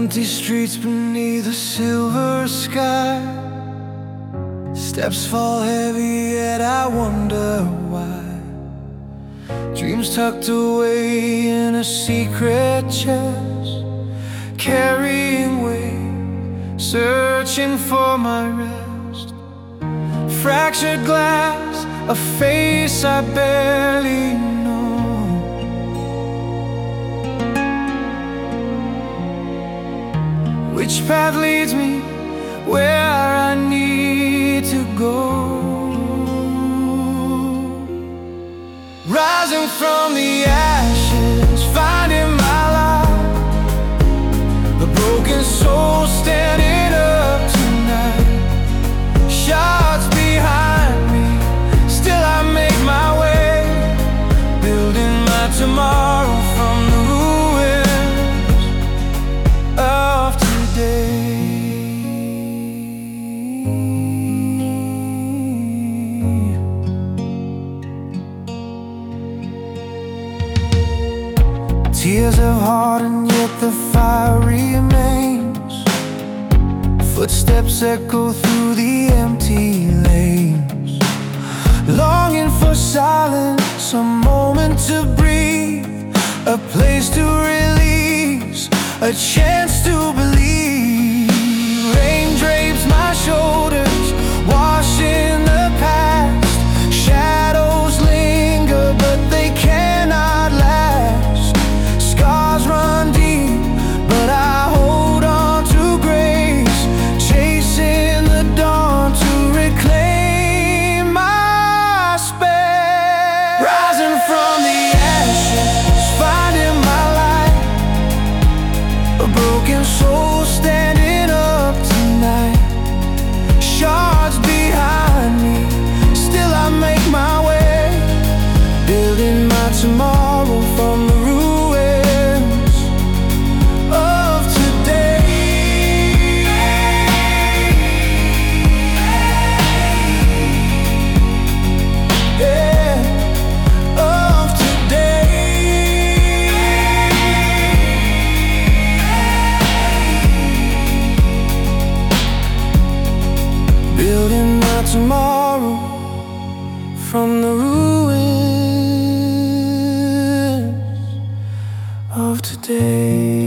Empty streets beneath a silver sky. Steps fall heavy, yet I wonder why. Dreams tucked away in a secret chest, carrying weight, searching for my rest. Fractured glass, a face I barely know. Which path leads me where I need to go? Rising from the ashes, finding my light. A broken soul standing up tonight. Shards behind me, still I make my way, building my tomorrow from the ruins of today. Tears have hardened, yet the fire remains. Footsteps echo through the empty lanes, longing for silence, a moment to breathe, a place to release, a chance to believe. Rain drapes my shoulders, washing the past. Shadows linger, but they cannot last. Scars run deep, but I hold on to grace, chasing the dawn to reclaim my space. Rising from the ashes, finding my light. A broken soul standing up tonight. Shards behind me, still I make my way, building my tomorrow from the ruins of today. Yeah, of today. Building my tomorrow from the ruins of today.